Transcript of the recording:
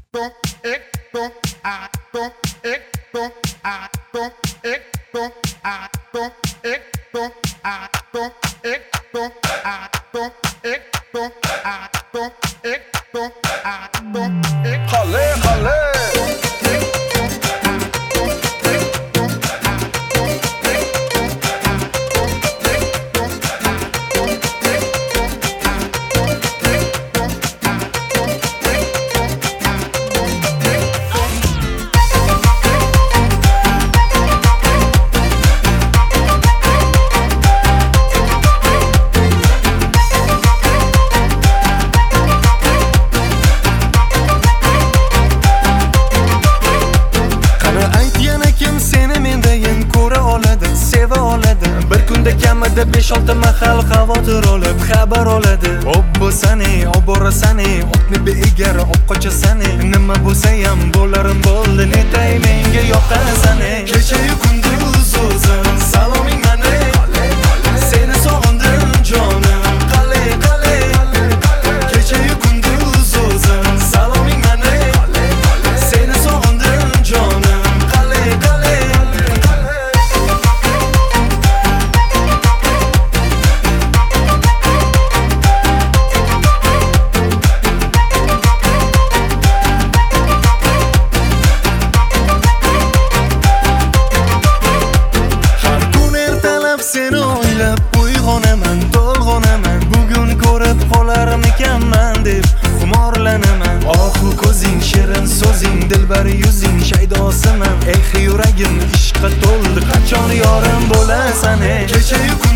kamida 5-6 mahal xavotir olib xabar oladi. Bo'lsani, oborasani, otni begar olib qochasani. Nima bo'lsa ham bo'larim bo'ldi, netay menga yoqasani. Kecha-yu kunduz o'zim saloming mani, seni sog'indim jonim, qale qale. Kecha-yu kunduz o'zim saloming mani, seni sog'indim jonim, qale qale. Seni o'ylab uyg'onaman, to'lg'onaman. Bugun ko'rib qolarmikanman deb xumorlanaman. Ohu ko'zing, shirin so'zing, dilbar yuzing shaydosiman. Yuragim ishqqa to'ldi, qachon yorim bo'lasan? Kecha-yu